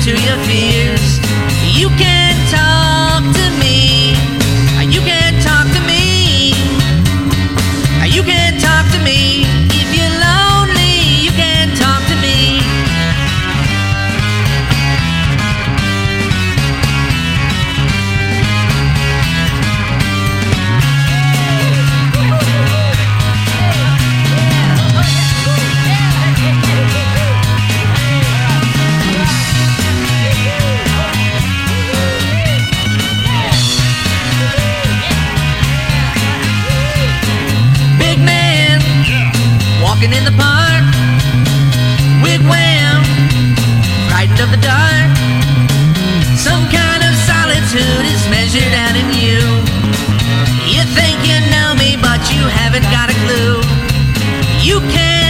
to your fears. You can talk to me. You can talk to me. You can talk to me. If you're lonely, you can talk to me. Walking in the park, wigwam, frightened of the dark. Some kind of solitude is measured out in you. You think you know me, but you haven't got a clue. You can't